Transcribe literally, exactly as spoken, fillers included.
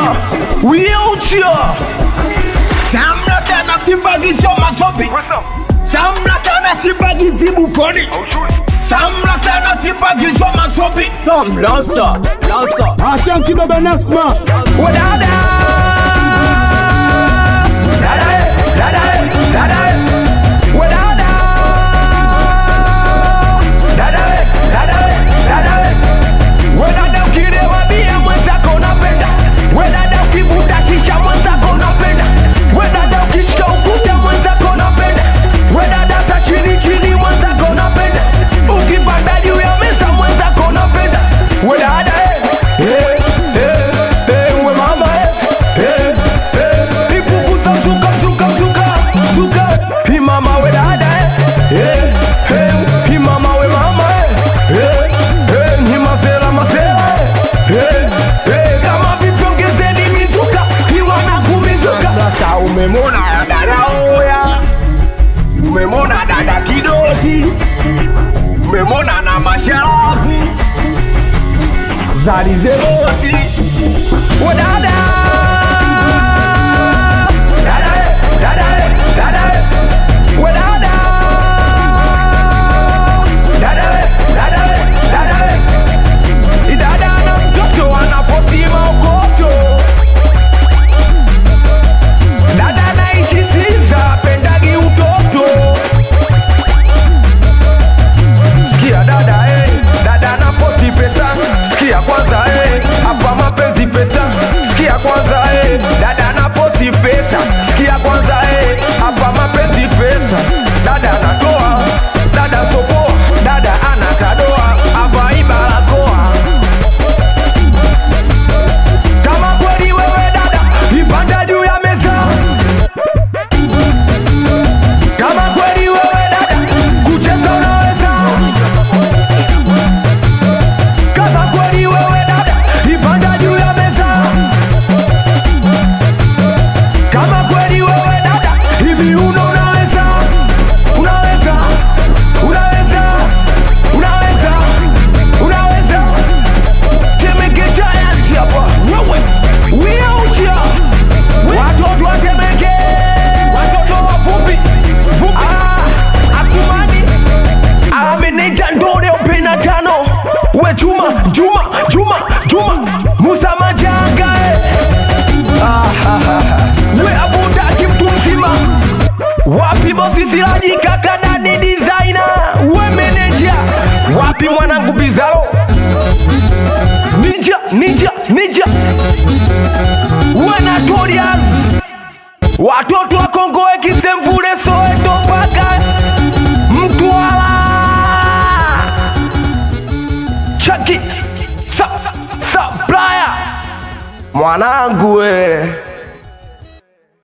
wheelchair. Samla tena sibagizo masopi. Samla tena sibagizi bufoni. Samla tena sibagizo masopi. Sam lansa, lansa. Acha kidogo Nasma. Wadada. Dada, dada, dada. Wadada. Dada, dada, dada. Wadada ukilewa bia mwenzako unapenda. Wadada ukivuta shisha mwenzako unapenda. Wadada ukishika ukuta mwenzako unapenda. Wadada hata chini chini mwenzako unapenda. Ukipanda juu ya meza mwenzako unapenda. Wadada eh eh eh eh we mama eh eh eh ipukuza zuka zuka zuka zuka hi mama wadada eh eh hi mama we mama eh eh ni mafela mafela eh eh kama vipongezeni mizuka hi wana kumizuka. Sasa umemona dada oya, umemona dada kidoti, umemona na masharafu zalizerosi. Wadada dada dada dada wadada dada dada dada idada na mtoto anaposima ukoto. Dada naishi siza pendagi utoto. Sikia dada eh, dada naposi pesa. Sikia kwanza eh, hapa mapenzi pesa. Sikia kwanza eh, dada naposi pesa. Sikia kwanza eh, hapa mapenzi pesa. Dada anatoa, dada sopoa, dada anakadoa, avai barakoa. Kama kweli wewe dada, ipanda juu ya meza. Kama kweli wewe dada, kucheza unaweza. Kama kweli wewe dada, ipanda juu ya meza. Kama kweli wewe dada, hivi uno unaweza. Unaweza, unaweza, unaweza, unaweza. Temeke giant hapa. Wewe, wheelchair. Watoto wa Temeke, watoto wafupi. Ah, Asumani. Ah, meneja ndore upena tano. We Juma, Juma, Juma, Juma. Musa Majanga eh. Ah, ha, ha, ha. We abundaki mtu mzima. Wapi bosi Siraji kaka Dani designer. We meneja. Wapi mwanangu Bizaro. Ninja, ninja, ninja. We Notorious. Watoto wa Kongo Kisemvule Soweto mpaka Mtwara. Chucky Supplier mwanangu we.